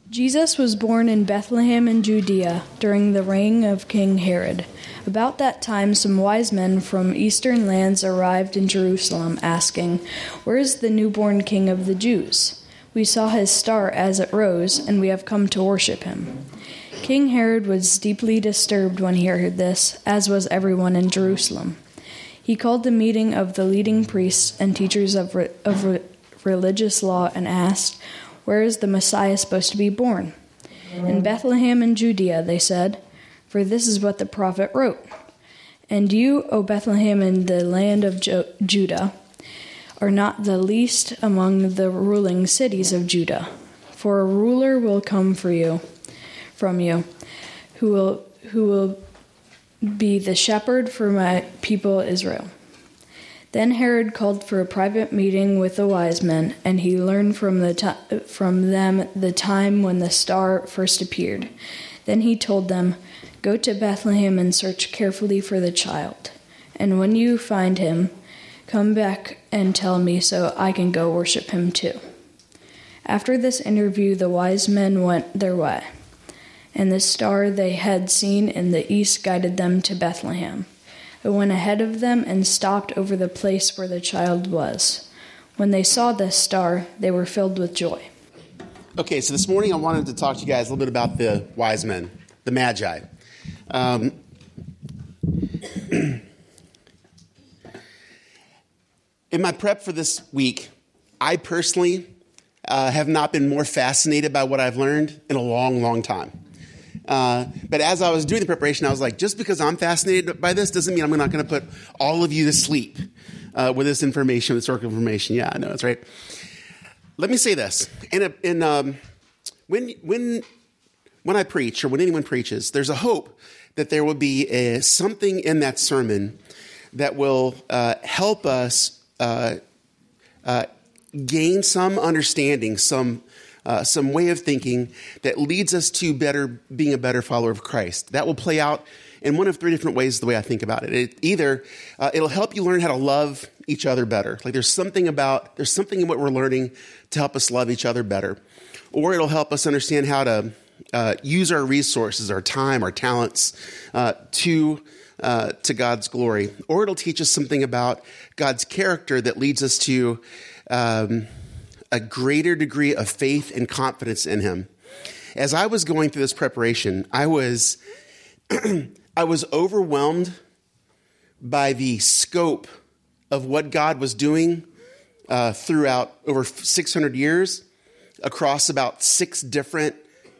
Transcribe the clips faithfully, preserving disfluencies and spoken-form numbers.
Jesus was born in Bethlehem in Judea during the reign of King Herod. About that time, some wise men from eastern lands arrived in Jerusalem, asking, "Where is the newborn King of the Jews? We saw his star as it rose, and we have come to worship him." King Herod was deeply disturbed when he heard this, as was everyone in Jerusalem. He called the meeting of the leading priests and teachers of, re- of re- religious law and asked, "Where is the Messiah supposed to be born?" "In Bethlehem in Judea," they said, "for this is what the prophet wrote. And you, O Bethlehem in the land of Jo- Judah, are not the least among the ruling cities of Judah, for a ruler will come for you, from you, who will who will be the shepherd for my people Israel." Then Herod called for a private meeting with the wise men, and he learned from the t- from them the time when the star first appeared. Then he told them, "Go to Bethlehem and search carefully for the child. And when you find him, come back and tell me so I can go worship him too." After this interview, the wise men went their way, and the star they had seen in the east guided them to Bethlehem. It went ahead of them and stopped over the place where the child was. When they saw this star, they were filled with joy. Okay, so this morning I wanted to talk to you guys a little bit about the wise men, the Magi. Um, in my prep for this week, I personally uh, have not been more fascinated by what I've learned in a long, long time. Uh, but as I was doing the preparation, I was like, just because I'm fascinated by this doesn't mean I'm not going to put all of you to sleep uh, with this information, with historical information. Yeah, I know, that's right. Let me say this. In, a, in um, when when when I preach, or when anyone preaches, there's a hope that there will be a, something in that sermon that will uh, help us uh, uh, gain some understanding, some Uh, some way of thinking that leads us to better being a better follower of Christ. That will play out in one of three different ways the way I think about it. it either uh, it'll help you learn how to love each other better. Like there's something about, there's something in what we're learning to help us love each other better. Or it'll help us understand how to uh, use our resources, our time, our talents uh, to uh, to God's glory. Or it'll teach us something about God's character that leads us to Um, a greater degree of faith and confidence in him. As I was going through this preparation, I was I was overwhelmed by the scope of what God was doing uh, throughout over six hundred years across about six different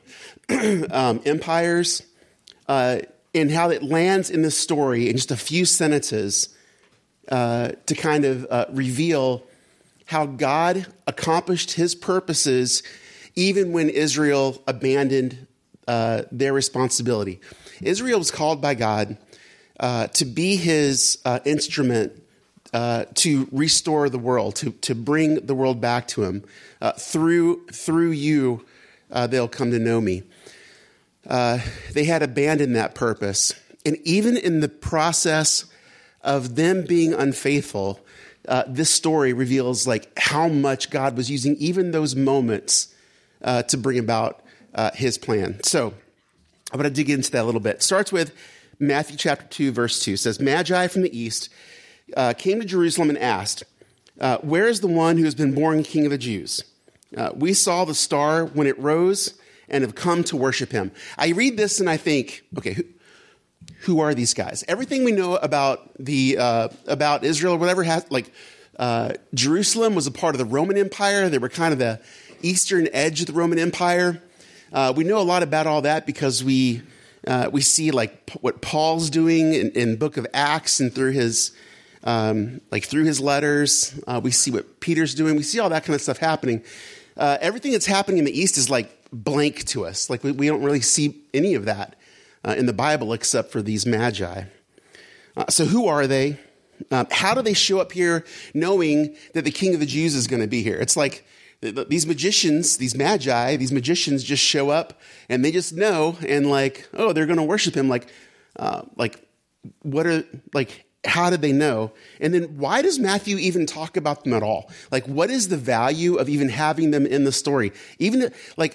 um, empires, uh, and how it lands in this story in just a few sentences uh, to kind of uh, reveal how God accomplished his purposes even when Israel abandoned uh, their responsibility. Israel was called by God uh, to be his uh, instrument uh, to restore the world, to, to bring the world back to him. Uh, through, through you, uh, they'll come to know me. Uh, they had abandoned that purpose. And even in the process of them being unfaithful, Uh, this story reveals like how much God was using even those moments uh, to bring about uh, his plan. So I'm going to dig into that a little bit. It starts with Matthew chapter two, verse two. It says, "Magi from the east uh, came to Jerusalem and asked, uh, 'Where is the one who has been born King of the Jews? Uh, we saw the star when it rose and have come to worship him.'" I read this and I think, okay, who, Who are these guys? Everything we know about the uh, about Israel or whatever has like uh, Jerusalem was a part of the Roman Empire. They were kind of the eastern edge of the Roman Empire. Uh, we know a lot about all that because we uh, we see like p- what Paul's doing in, in Book of Acts and through his um, like through his letters. Uh, we see what Peter's doing. We see all that kind of stuff happening. Uh, everything that's happening in the east is like blank to us. Like we, we don't really see any of that Uh, in the Bible, except for these Magi. Uh, so who are they? Um, how do they show up here knowing that the King of the Jews is going to be here? It's like th- th- these magicians, these Magi, these magicians just show up and they just know and like, oh, they're going to worship him. Like, uh, like what are, like, how did they know? And then why does Matthew even talk about them at all? Like, what is the value of even having them in the story? Even like,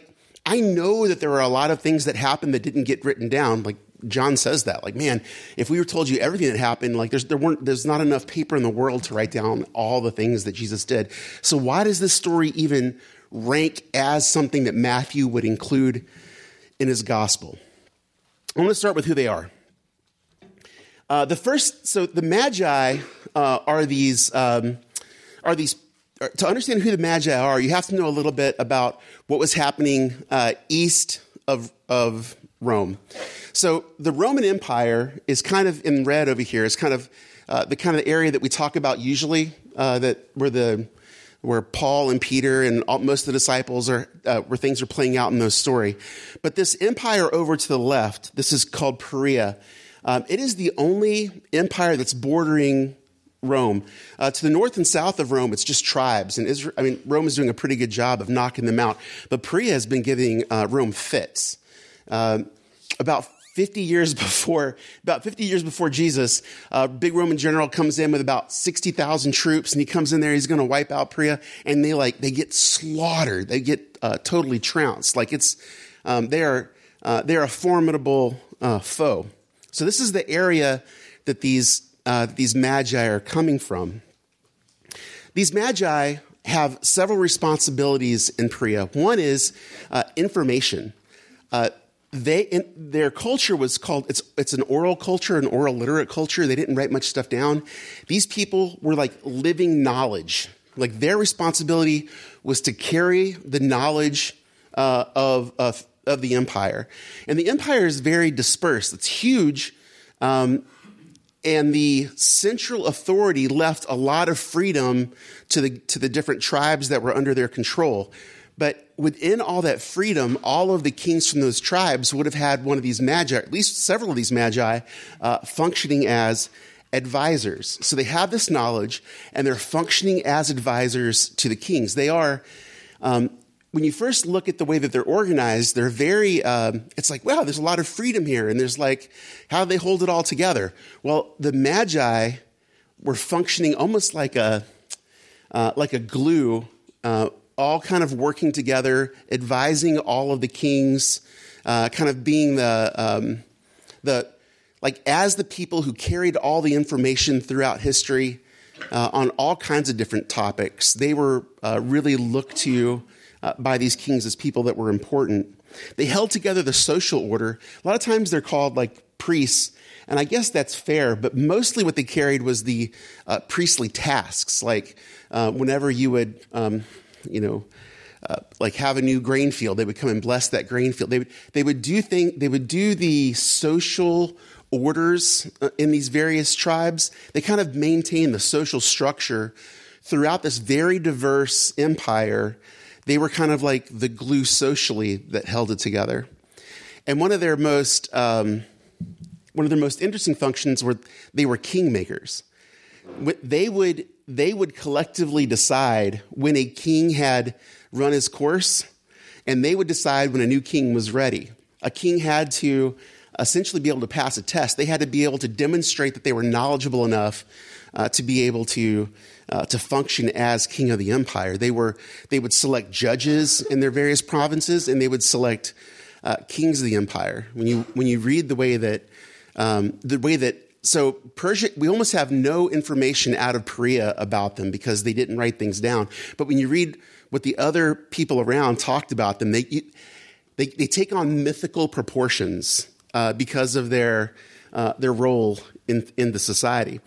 I know that there are a lot of things that happened that didn't get written down. Like John says that, like, man, if we were told you everything that happened, like there's there weren't there's not enough paper in the world to write down all the things that Jesus did. So why does this story even rank as something that Matthew would include in his gospel? I want to start with who they are. Uh, the first, so the Magi uh, are these um, are these. To understand who the Magi are, you have to know a little bit about what was happening uh, east of of Rome. So the Roman Empire is kind of in red over here. It's kind of uh, the kind of area that we talk about usually, uh, that where the where Paul and Peter and all, most of the disciples are, uh, where things are playing out in those story. But this empire over to the left, this is called Perea. Um, it is the only empire that's bordering Rome. Uh, to the north and south of Rome, it's just tribes. And Israel, I mean, Rome is doing a pretty good job of knocking them out. But Perea has been giving uh, Rome fits. Uh, about fifty years before, about fifty years before Jesus, a big Roman general comes in with about sixty thousand troops, and he comes in there. He's going to wipe out Perea, and they like they get slaughtered. They get uh, totally trounced. Like it's um, they are uh, they are a formidable uh, foe. So this is the area that these. Uh, these Magi are coming from. These Magi have several responsibilities in Perea. One is uh, information. Uh, they in, their culture was called, it's it's an oral culture, an oral literate culture. They didn't write much stuff down. These people were like living knowledge. Like their responsibility was to carry the knowledge uh, of, of, of the empire. And the empire is very dispersed. It's huge. Um And the central authority left a lot of freedom to the to the different tribes that were under their control. But within all that freedom, all of the kings from those tribes would have had one of these magi, at least several of these magi, uh, functioning as advisors. So they have this knowledge, and they're functioning as advisors to the kings. They are... Um, When you first look at the way that they're organized, they're very, um, it's like, wow, there's a lot of freedom here. And there's like, how do they hold it all together? Well, the Magi were functioning almost like a, uh, like a glue, uh, all kind of working together, advising all of the kings, uh, kind of being the, um, the, like as the people who carried all the information throughout history uh, on all kinds of different topics. They were uh, really looked to Uh, by these kings as people that were important. They held together the social order. A lot of times they're called like priests, and I guess that's fair, but mostly what they carried was the uh, priestly tasks, like uh, whenever you would, um, you know, uh, like have a new grain field, they would come and bless that grain field. They would, they would do thing, they would do the social orders uh, in these various tribes. They kind of maintain the social structure throughout this very diverse empire. They were kind of like the glue socially that held it together. And one of their most um, one of their most interesting functions were they were kingmakers. They would they would collectively decide when a king had run his course, and they would decide when a new king was ready. A king had to essentially be able to pass a test. They had to be able to demonstrate that they were knowledgeable enough uh, to be able to Uh, to function as king of the empire. They were they would select judges in their various provinces, and they would select uh, kings of the empire. When you when you read the way that um, the way that so Persia, we almost have no information out of Perea about them because they didn't write things down. But when you read what the other people around talked about them, they they, they take on mythical proportions uh, because of their uh, their role in in the society.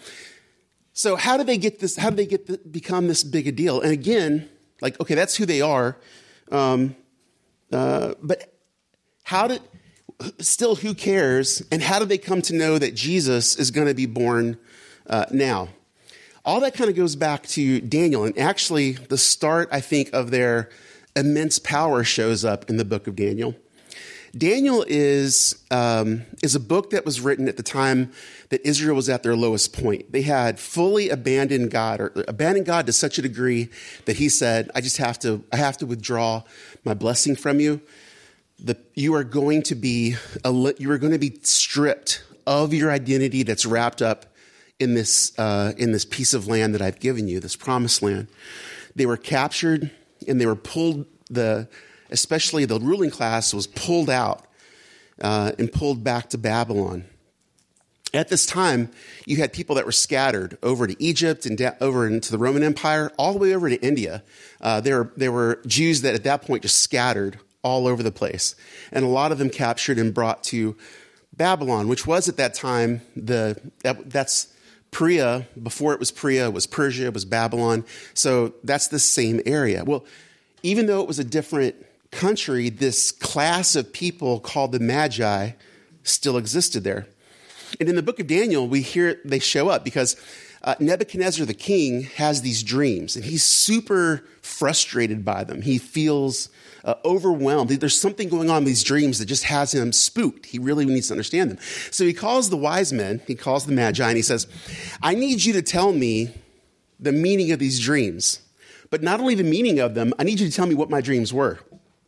So how do they get this? How do they get the, become this big a deal? And again, like, okay, that's who they are. Um, uh, but how did, still who cares? And how do they come to know that Jesus is going to be born uh, now? All that kind of goes back to Daniel. And actually the start, I think, of their immense power shows up in the book of Daniel. Daniel is um, is a book that was written at the time that Israel was at their lowest point. They had fully abandoned God, or abandoned God to such a degree that he said, "I just have to, I have to withdraw my blessing from you. The, you are going to be, a, you are going to be stripped of your identity that's wrapped up in this uh, in this piece of land that I've given you, this promised land." They were captured and they were pulled the. especially the ruling class, was pulled out uh, and pulled back to Babylon. At this time, you had people that were scattered over to Egypt and da- over into the Roman Empire, all the way over to India. Uh, there, there were Jews that at that point just scattered all over the place. And a lot of them captured and brought to Babylon, which was at that time, the that, that's Perea. Before it was Perea, it was Persia, it was Babylon. So that's the same area. Well, even though it was a different country, this class of people called the Magi still existed there. And in the book of Daniel, we hear they show up because uh, Nebuchadnezzar, the king, has these dreams, and he's super frustrated by them. He feels uh, overwhelmed. There's something going on in these dreams that just has him spooked. He really needs to understand them. So he calls the wise men, he calls the Magi, and he says, I need you to tell me the meaning of these dreams. But not only the meaning of them, I need you to tell me what my dreams were.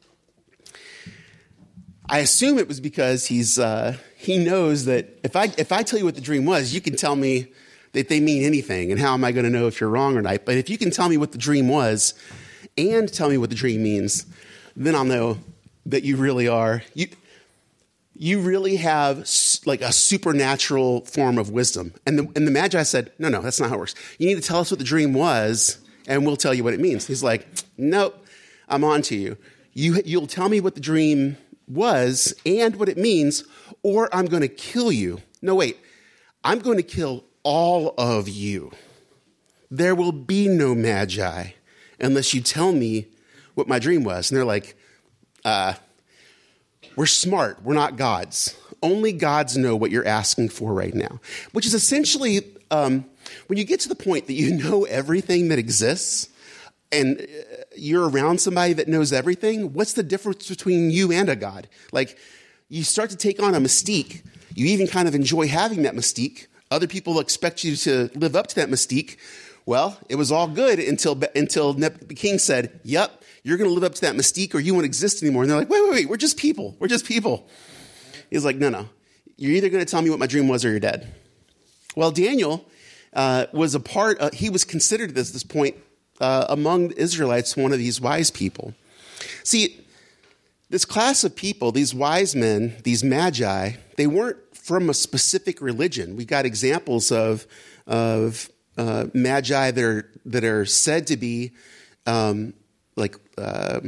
I assume it was because he's uh, he knows that if I if I tell you what the dream was, you can tell me that they mean anything, and how am I going to know if you're wrong or not? But if you can tell me what the dream was and tell me what the dream means, then I'll know that you really are you you really have like a supernatural form of wisdom. And the and the Magi said, no, no, that's not how it works. You need to tell us what the dream was, and we'll tell you what it means. He's like, nope, I'm on to you. You you'll tell me what the dream was and what it means, or I'm going to kill you. No, wait, I'm going to kill all of you. There will be no Magi unless you tell me what my dream was. And they're like, uh, we're smart. We're not gods. Only gods know what you're asking for right now, which is essentially um, when you get to the point that you know everything that exists, and you're around somebody that knows everything, what's the difference between you and a god? Like, you start to take on a mystique. You even kind of enjoy having that mystique. Other people expect you to live up to that mystique. Well, it was all good until until the king said, yep, you're going to live up to that mystique or you won't exist anymore. And they're like, wait, wait, wait, we're just people. We're just people. He's like, no, no. You're either going to tell me what my dream was or you're dead. Well, Daniel uh, was a part, uh, he was considered at this, this point, Uh, among the Israelites, one of these wise people. See, this class of people, these wise men, these Magi, they weren't from a specific religion. We got examples of of uh, Magi that are that are said to be um, like uh,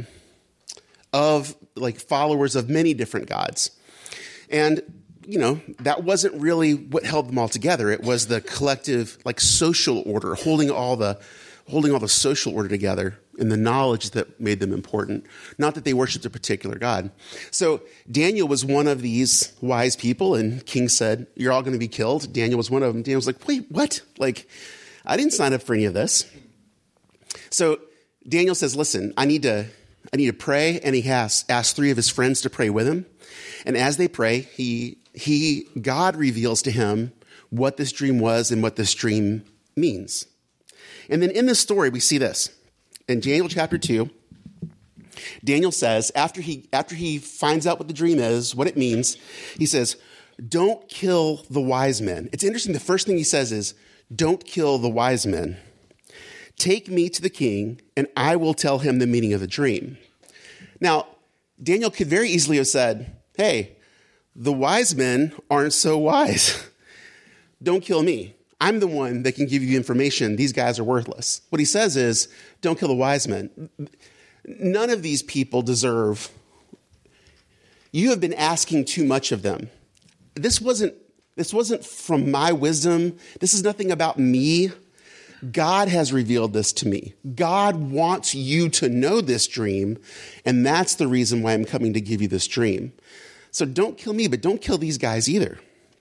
of like followers of many different gods, and you know that wasn't really what held them all together. It was the collective, like social order, holding all the holding all the social order together and the knowledge that made them important, not that they worshiped a particular god. So Daniel was one of these wise people, and king said, you're all going to be killed. Daniel was one of them. Daniel was like, wait, what? Like, I didn't sign up for any of this. So Daniel says, listen, I need to I need to pray, and he has asked three of his friends to pray with him. And as they pray, he he God reveals to him what this dream was and what this dream means. And then in this story, we see this. In Daniel chapter two, Daniel says, after he after he finds out what the dream is, what it means, he says, don't kill the wise men. It's interesting. The first thing he says is, don't kill the wise men. Take me to the king, and I will tell him the meaning of the dream. Now, Daniel could very easily have said, hey, the wise men aren't so wise. Don't kill me. I'm the one that can give you information. These guys are worthless. What he says is, don't kill the wise men. None of these people deserve. You have been asking too much of them. This wasn't, this wasn't from my wisdom. This is nothing about me. God has revealed this to me. God wants you to know this dream, and that's the reason why I'm coming to give you this dream. So don't kill me, but don't kill these guys either.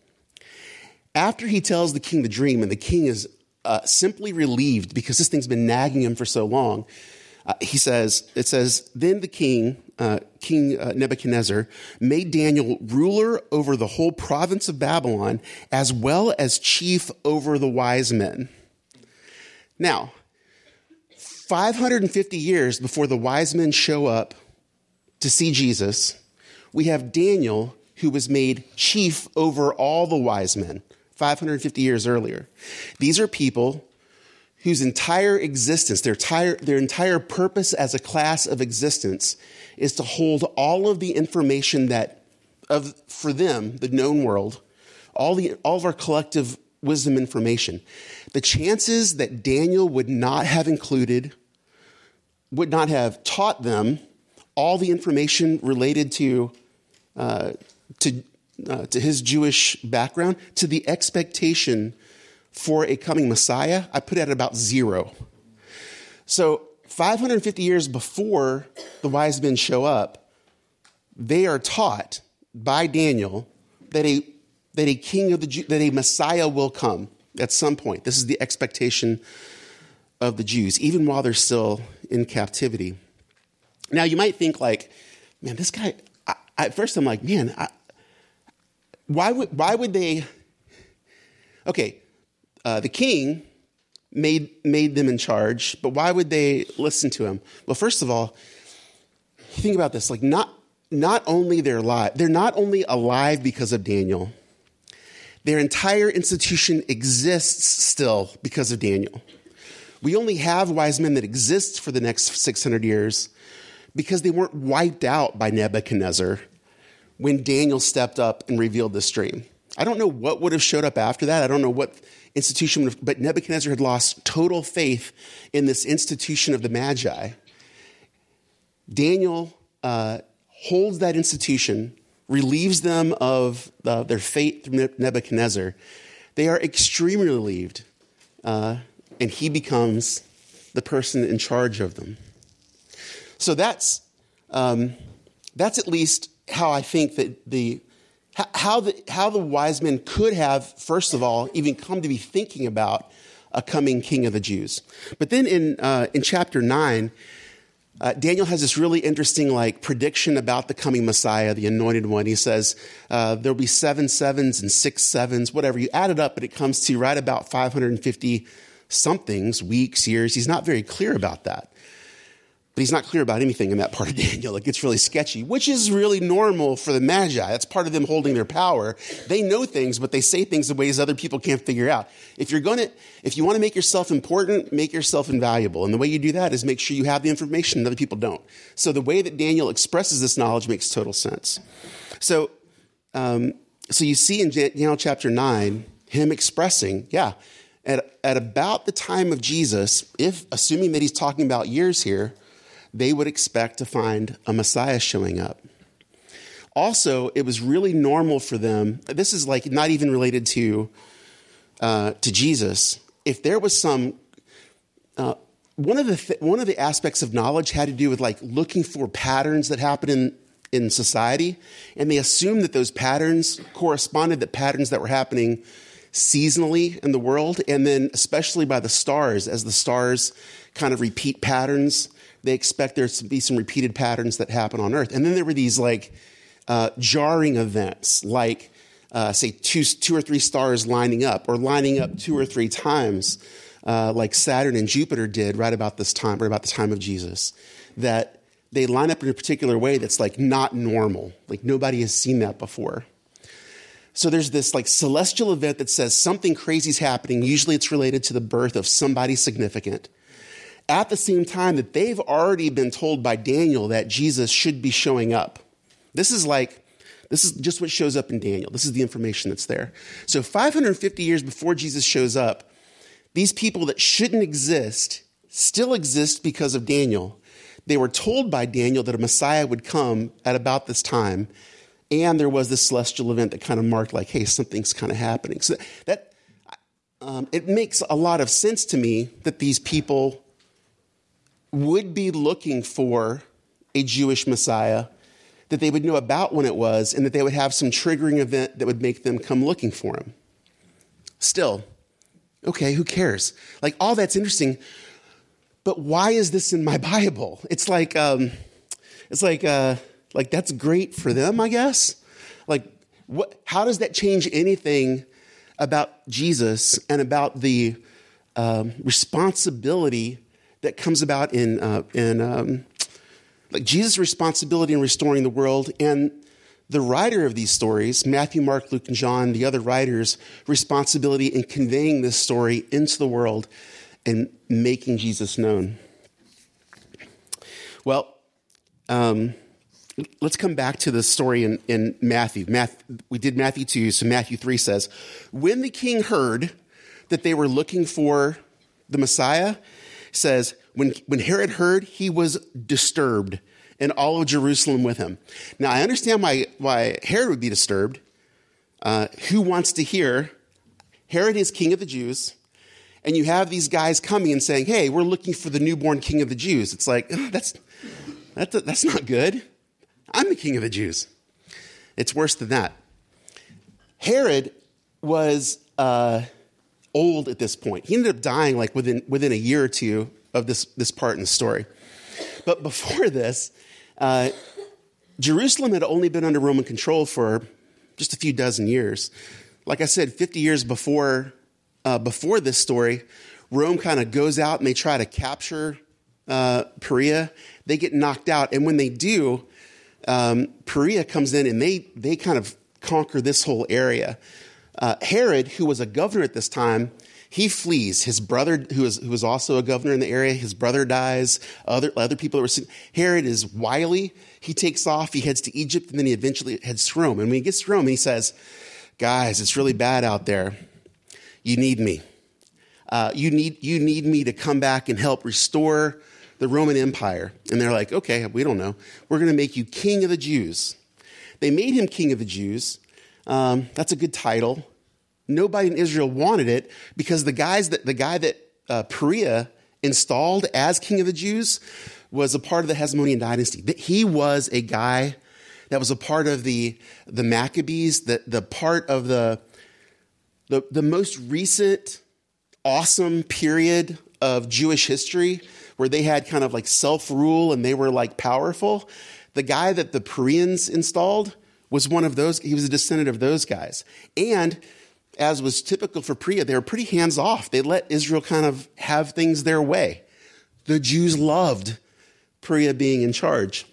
After he tells the king the dream, and the king is uh, simply relieved because this thing's been nagging him for so long, uh, he says, it says, then the king, uh, King uh, Nebuchadnezzar, made Daniel ruler over the whole province of Babylon, as well as chief over the wise men. Now, five hundred fifty years before the wise men show up to see Jesus, we have Daniel, who was made chief over all the wise men five hundred fifty years earlier. These are people whose entire existence, their entire, their entire purpose as a class of existence is to hold all of the information that, of for them, the known world, all the all of our collective wisdom information. The chances that Daniel would not have included, would not have taught them all the information related to uh, to uh, to his Jewish background, to the expectation for a coming Messiah, I put it at about zero. So five hundred fifty years before the wise men show up, they are taught by Daniel that a that a king of the Jew, that a Messiah will come at some point. This is the expectation of the Jews, even while they're still in captivity. Now, you might think like, man, this guy. I, at first, I'm like, man, I, why would why would they? Okay, uh, the king made made them in charge, but why would they listen to him? Well, first of all, think about this. Like, not not only they're alive, they're not only alive because of Daniel. Their entire institution exists still because of Daniel. We only have wise men that exist for the next six hundred years because they weren't wiped out by Nebuchadnezzar when Daniel stepped up and revealed this dream. I don't know what would have showed up after that. I don't know what institution would have, but Nebuchadnezzar had lost total faith in this institution of the Magi. Daniel uh, holds that institution, relieves them of uh, their fate through Nebuchadnezzar. They are extremely relieved, uh, and he becomes the person in charge of them. So that's um, that's at least how I think that the how the how the wise men could have, first of all, even come to be thinking about a coming king of the Jews. But then in uh, in chapter nine, uh, Daniel has this really interesting like prediction about the coming Messiah, the anointed one. He says uh, there'll be seven sevens and six sevens, whatever. You add it up, but it comes to right about five hundred fifty somethings, weeks, years. He's not very clear about that. But he's not clear about anything in that part of Daniel. It gets really sketchy, which is really normal for the Magi. That's part of them holding their power. They know things, but they say things in ways other people can't figure out. If you're going to, if you want to make yourself important, make yourself invaluable. And the way you do that is make sure you have the information that other people don't. So the way that Daniel expresses this knowledge makes total sense. So, um, so you see in Daniel chapter nine, him expressing, yeah, at, at about the time of Jesus, if assuming that he's talking about years here, they would expect to find a Messiah showing up. Also, it was really normal for them. This is like not even related to uh, to Jesus. If there was some uh, one of the th- one of the aspects of knowledge had to do with like looking for patterns that happen in in society, and they assumed that those patterns corresponded to patterns that were happening seasonally in the world, and then especially by the stars, as the stars kind of repeat patterns. They expect there to be some repeated patterns that happen on Earth. And then there were these like uh, jarring events, like uh, say two, two or three stars lining up or lining up two or three times, uh, like Saturn and Jupiter did right about this time, right about the time of Jesus, that they line up in a particular way that's like not normal. Like nobody has seen that before. So there's this like celestial event that says something crazy is happening. Usually it's related to the birth of somebody significant. At the same time that they've already been told by Daniel that Jesus should be showing up. This is like, this is just what shows up in Daniel. This is the information that's there. So five hundred fifty years before Jesus shows up, these people that shouldn't exist still exist because of Daniel. They were told by Daniel that a Messiah would come at about this time, and there was this celestial event that kind of marked like, hey, something's kind of happening. So that um, it makes a lot of sense to me that these people would be looking for a Jewish Messiah, that they would know about when it was, and that they would have some triggering event that would make them come looking for him. Still, okay, who cares? Like, all that's interesting, but why is this in my Bible? It's like, um, it's like, uh, like that's great for them, I guess. Like, what? How does that change anything about Jesus and about the um, responsibility that comes about in uh, in um, like Jesus' responsibility in restoring the world, and the writer of these stories, Matthew, Mark, Luke, and John, the other writers' responsibility in conveying this story into the world and making Jesus known. Well, um, let's come back to the story in, in Matthew. Math, we did Matthew two, so Matthew three says, when the king heard that they were looking for the Messiah, says, when, when Herod heard, he was disturbed, and all of Jerusalem with him. Now, I understand why, why Herod would be disturbed. Uh, who wants to hear Herod is king of the Jews, and you have these guys coming and saying, hey, we're looking for the newborn king of the Jews. It's like, oh, that's, that's, that's not good. I'm the king of the Jews. It's worse than that. Herod was uh, old at this point. He ended up dying like within within a year or two of this, this part in the story. But before this, uh, Jerusalem had only been under Roman control for just a few dozen years. Like I said, fifty years before uh, before this story, Rome kind of goes out and they try to capture uh, Perea. They get knocked out. And when they do, um, Perea comes in and they they kind of conquer this whole area. Uh, Herod, who was a governor at this time, he flees. His brother, who was, who was also a governor in the area, his brother dies. Other other people that were Herod is wily. He takes off. He heads to Egypt, and then he eventually heads to Rome. And when he gets to Rome, he says, guys, it's really bad out there. You need me. Uh, you need you need me to come back and help restore the Roman Empire. And they're like, okay, we don't know. We're going to make you king of the Jews. They made him king of the Jews. Um, that's a good title. Nobody in Israel wanted it because the guys that the guy that uh, Perea installed as king of the Jews was a part of the Hasmonean dynasty. He was a guy that was a part of the the Maccabees, the the part of the the the most recent awesome period of Jewish history where they had kind of like self-rule and they were like powerful. The guy that the Pereans installed was one of those. He was a descendant of those guys. And as was typical for Perea, they were pretty hands-off. They let Israel kind of have things their way. The Jews loved Perea being in charge.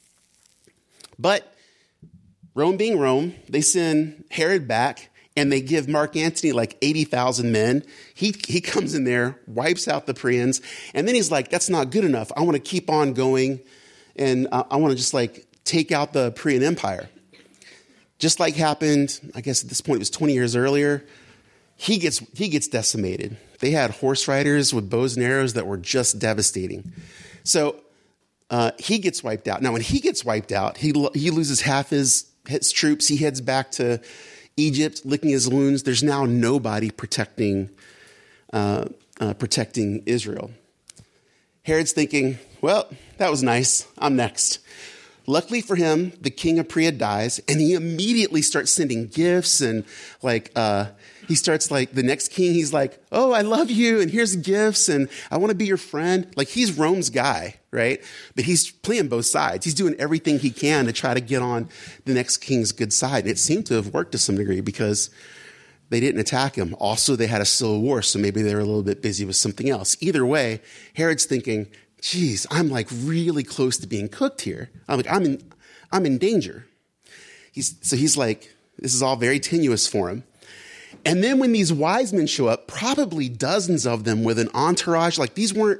But Rome being Rome, they send Herod back, and they give Mark Antony like eighty thousand men. He he comes in there, wipes out the Pereans, and then he's like, that's not good enough. I want to keep on going, and uh, I want to just like take out the Perean Empire. Just like happened, I guess at this point it was twenty years earlier, he gets he gets decimated. They had horse riders with bows and arrows that were just devastating. So uh, he gets wiped out. Now, when he gets wiped out, he he loses half his, his troops. He heads back to Egypt, licking his wounds. There's now nobody protecting uh, uh, protecting Israel. Herod's thinking, well, that was nice. I'm next. Luckily for him, the king of Perea dies, and he immediately starts sending gifts and like uh, he starts like the next king. He's like, "Oh, I love you, and here's gifts, and I want to be your friend." Like he's Rome's guy, right? But he's playing both sides. He's doing everything he can to try to get on the next king's good side, and it seemed to have worked to some degree because they didn't attack him. Also, they had a civil war, so maybe they were a little bit busy with something else. Either way, Herod's thinking, geez, I'm like really close to being cooked here. I'm like, I'm in, I'm in danger. He's, so he's like, this is all very tenuous for him. And then when these wise men show up, probably dozens of them with an entourage, like these weren't,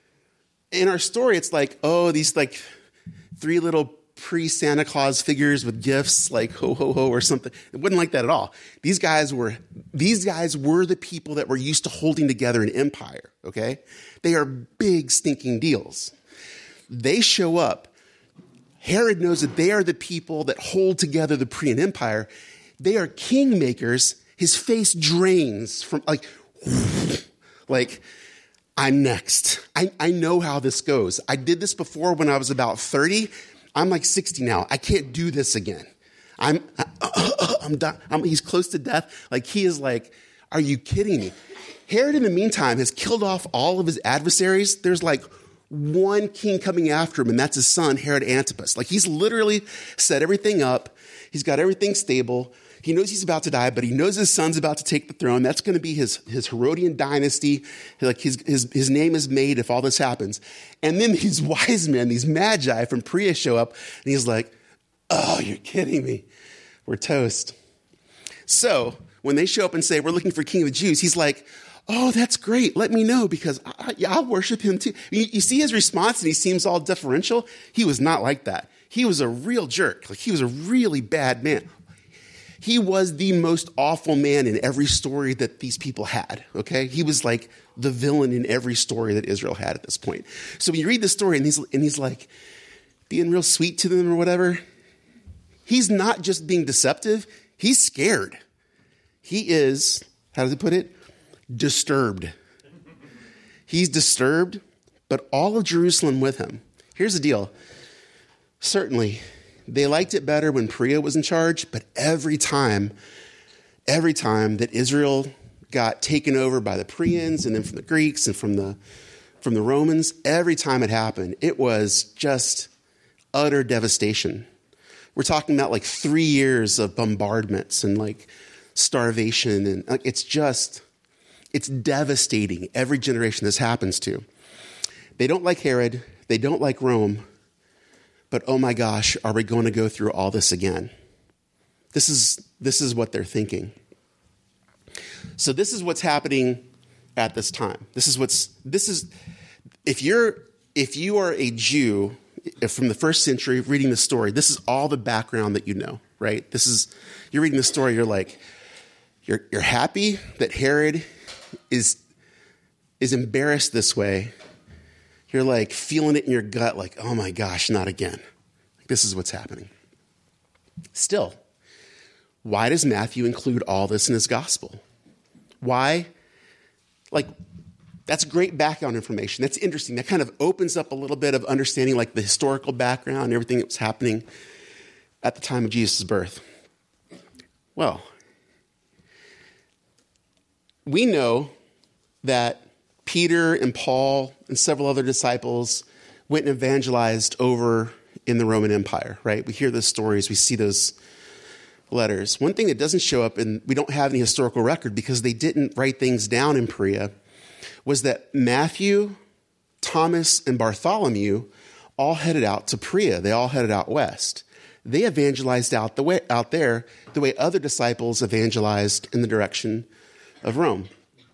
in our story, it's like, oh, these like three little pre-Santa Claus figures with gifts, like ho, ho, ho, or something. It wasn't like that at all. These guys were, these guys were the people that were used to holding together an empire, okay? They are big stinking deals. They show up. Herod knows that they are the people that hold together the Perean Empire. They are kingmakers. His face drains from like, like, I'm next. I, I know how this goes. I did this before when I was about thirty. I'm like sixty now. I can't do this again. I'm, uh, I'm done. I'm, he's close to death. Like he is like, are you kidding me? Herod, in the meantime, has killed off all of his adversaries. There's like one king coming after him, and that's his son, Herod Antipas. Like he's literally set everything up. He's got everything stable. He knows he's about to die, but he knows his son's about to take the throne. That's going to be his, his Herodian dynasty. Like his, his, his name is made if all this happens. And then these wise men, these magi from Perea show up, and he's like, oh, you're kidding me. We're toast. So when they show up and say, we're looking for king of the Jews, he's like, oh, that's great. Let me know because I, I'll worship him too. You, you see his response and he seems all deferential. He was not like that. He was a real jerk. Like he was a really bad man. He was the most awful man in every story that these people had, okay? He was like the villain in every story that Israel had at this point. So when you read the story and he's, and he's like being real sweet to them or whatever, he's not just being deceptive. He's scared. He is, how does he put it? Disturbed. He's disturbed, but all of Jerusalem with him. Here's the deal. Certainly, they liked it better when Perea was in charge, but every time, every time that Israel got taken over by the Pereans and then from the Greeks and from the from the Romans, every time it happened, it was just utter devastation. We're talking about like three years of bombardments and like starvation, and like it's just, it's devastating every generation this happens to. They don't like Herod, they don't like Rome. But oh my gosh, are we going to go through all this again? This is this is what they're thinking. So this is what's happening at this time. This is what's this is if you're if you are a Jew from the first century reading the story, this is all the background that you know, right? This is you're reading the story, you're like you're you're happy that Herod is is embarrassed this way. You're like feeling it in your gut, like, oh my gosh, not again. Like, this is what's happening. Still, why does Matthew include all this in his gospel? Why? Like, that's great background information. That's interesting. That kind of opens up a little bit of understanding, like the historical background and everything that was happening at the time of Jesus' birth. Well, we know that Peter and Paul and several other disciples went and evangelized over in the Roman Empire, right? We hear those stories. We see those letters. One thing that doesn't show up, and we don't have any historical record because they didn't write things down in Perea, was that Matthew, Thomas, and Bartholomew all headed out to Perea. They all headed out west. They evangelized out the way out there the way other disciples evangelized in the direction of Rome.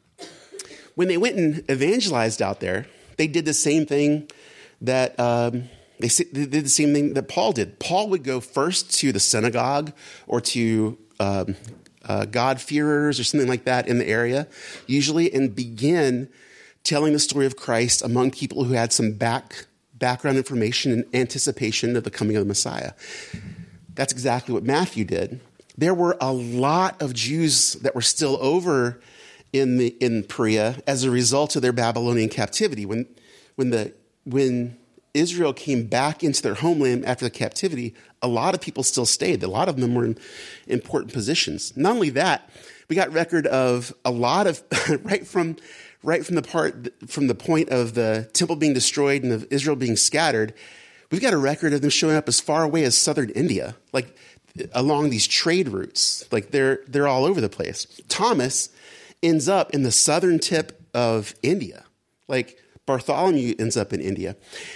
When they went and evangelized out there, they did the same thing that um, they, they did the same thing that Paul did. Paul would go first to the synagogue or to um, uh, God-fearers or something like that in the area, usually, and begin telling the story of Christ among people who had some back background information and anticipation of the coming of the Messiah. That's exactly what Matthew did. There were a lot of Jews that were still over in the in Perea as a result of their Babylonian captivity. When when the when Israel came back into their homeland after the captivity, a lot of people still stayed. A lot of them were in important positions. Not only that, we got record of a lot of right from right from the part from the point of the temple being destroyed and of Israel being scattered. We've got a record of them showing up as far away as southern India, like along these trade routes. Like they're they're all over the place. Thomas ends up in the southern tip of India. Like Bartholomew ends up in India.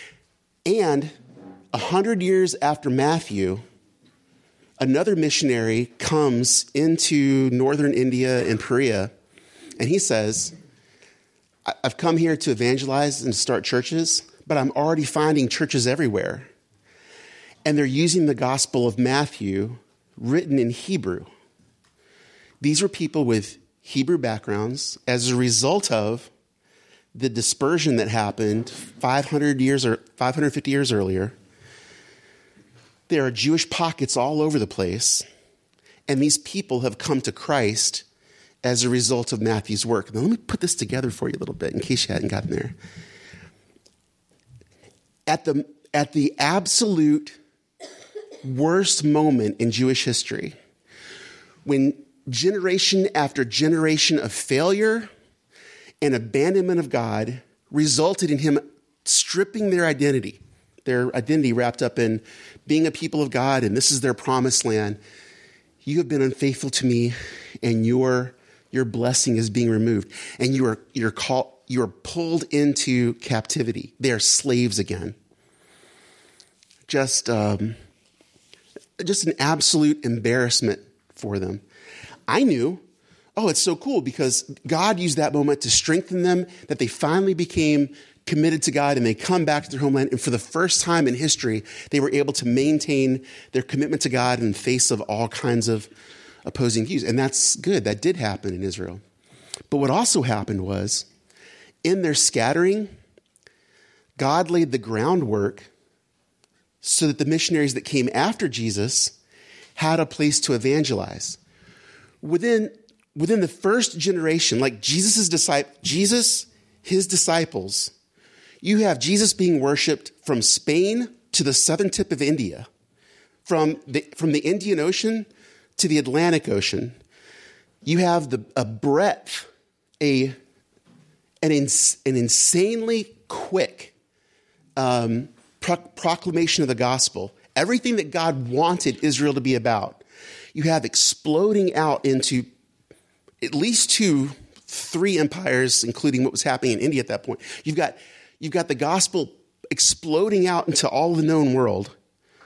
And a hundred years after Matthew, another missionary comes into northern India and Perea, and he says, I've come here to evangelize and start churches, but I'm already finding churches everywhere. And they're using the Gospel of Matthew written in Hebrew. These were people with Hebrew backgrounds as a result of the dispersion that happened five hundred years or five hundred fifty years earlier. There are Jewish pockets all over the place, and these people have come to Christ as a result of Matthew's work. Now, let me put this together for you a little bit in case you hadn't gotten there. At the, at the absolute worst moment in Jewish history, when generation after generation of failure and abandonment of God resulted in him stripping their identity, their identity wrapped up in being a people of God, and this is their promised land. You have been unfaithful to me, and your your blessing is being removed, and you are you're called you are pulled into captivity. They are slaves again. Just um, just an absolute embarrassment for them. I knew oh, it's so cool because God used that moment to strengthen them, that they finally became committed to God and they come back to their homeland. And for the first time in history, they were able to maintain their commitment to God in the face of all kinds of opposing views. And that's good. That did happen in Israel. But what also happened was, in their scattering, God laid the groundwork so that the missionaries that came after Jesus had a place to evangelize. Within, within the first generation, like Jesus' disciples, Jesus, his disciples, you have Jesus being worshiped from Spain to the southern tip of India, from the, from the Indian Ocean to the Atlantic Ocean. You have the, a breadth, a, an, ins, an insanely quick um, pro- proclamation of the gospel. Everything that God wanted Israel to be about. You have exploding out into at least two, three empires, including what was happening in India at that point. You've got, you've got the gospel exploding out into all the known world.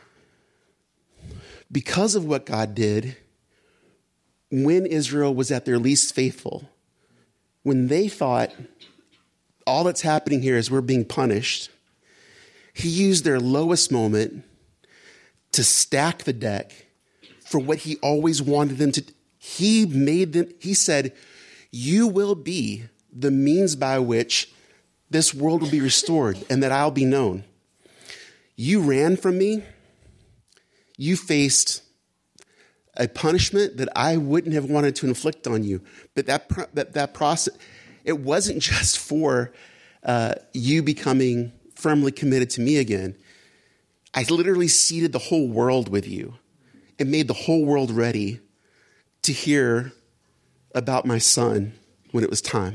Because of what God did, when Israel was at their least faithful, when they thought all that's happening here is we're being punished, he used their lowest moment to stack the deck for what he always wanted them to. He made them, he said, you will be the means by which this world will be restored and that I'll be known. You ran from me. You faced a punishment that I wouldn't have wanted to inflict on you. But that that, that process, it wasn't just for uh, you becoming firmly committed to me again. I literally seeded the whole world with you and made the whole world ready to hear about my son when it was time.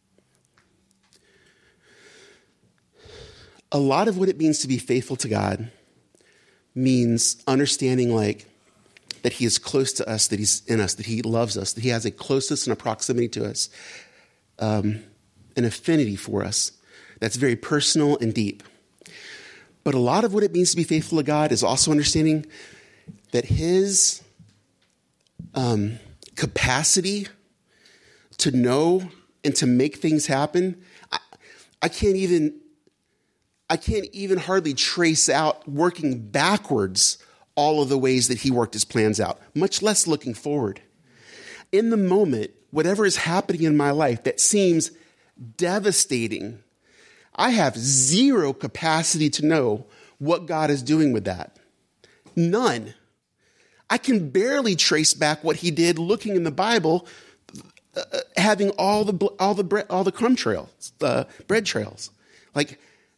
A lot of what it means to be faithful to God means understanding like that he is close to us, that he's in us, that he loves us, that he has a closeness and a proximity to us, um, an affinity for us that's very personal and deep. But a lot of what it means to be faithful to God is also understanding that his um, capacity to know and to make things happen, I, I can't even, I can't even hardly trace out working backwards all of the ways that he worked his plans out, much less looking forward. In the moment, whatever is happening in my life that seems devastating, I have zero capacity to know what God is doing with that. None. I can barely trace back what he did looking in the Bible, uh, having all the all the bread, all the crumb trails, uh, bread trails. Like,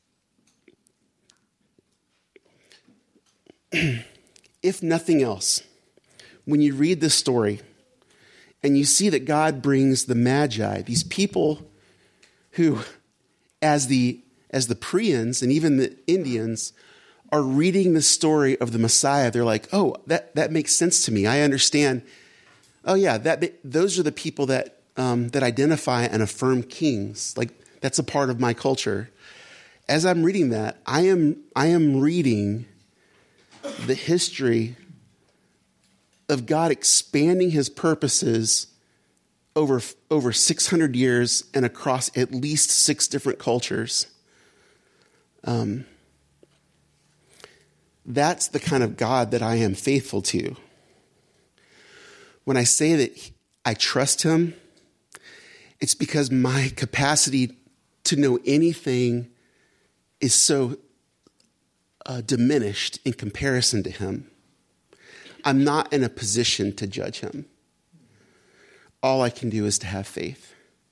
if nothing else, when you read this story and you see that God brings the Magi, these people who, as the as the Prians and even the Indians are reading the story of the Messiah, they're like, oh, that, that makes sense to me. I understand. Oh yeah, that those are the people that um, that identify and affirm kings. Like, that's a part of my culture. As I'm reading that, I am I am reading the history of God expanding his purposes over, over six hundred years and across at least six different cultures. Um, that's the kind of God that I am faithful to. When I say that I trust him, it's because my capacity to know anything is so Uh, diminished in comparison to him. I'm not in a position to judge him. All I can do is to have faith.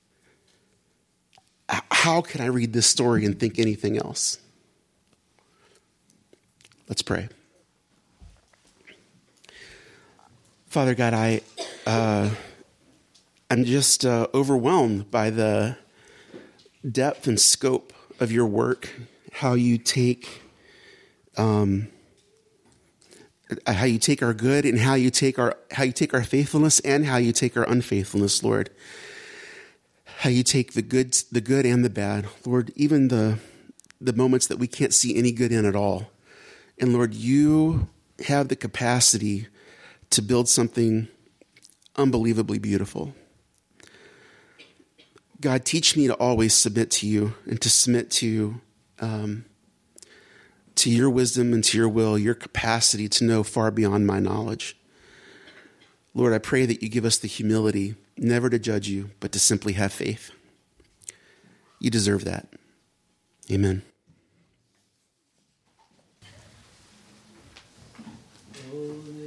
How can I read this story and think anything else? Let's pray. Father God, I, uh, I'm just uh, overwhelmed by the depth and scope of your work, how you take Um, how you take our good and how you take our how you take our faithfulness and how you take our unfaithfulness, Lord. How you take the good, the good and the bad, Lord. Even the the moments that we can't see any good in at all, and Lord, you have the capacity to build something unbelievably beautiful. God, teach me to always submit to you and to submit to um, to your wisdom and to your will, your capacity to know far beyond my knowledge. Lord, I pray that you give us the humility never to judge you, but to simply have faith. You deserve that. Amen. Holy